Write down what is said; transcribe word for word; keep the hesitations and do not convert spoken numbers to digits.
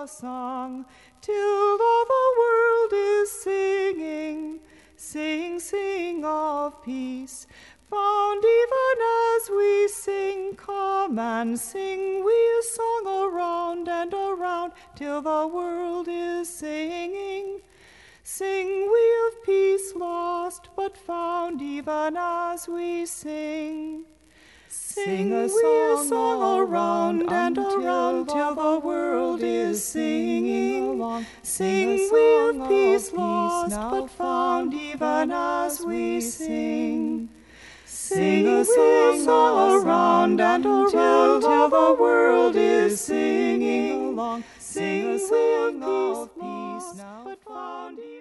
a song, till all the world is singing. Sing, sing of peace, found even as we sing. Come and sing we a song around and around, till the world is singing. Sing we of peace lost, but found even as we sing. Sing a song, a song around and around, till the world is singing. Sing we of peace lost, but found even as we sing. Sing a song, song around and around, till the world is singing. Sing a song of peace, but found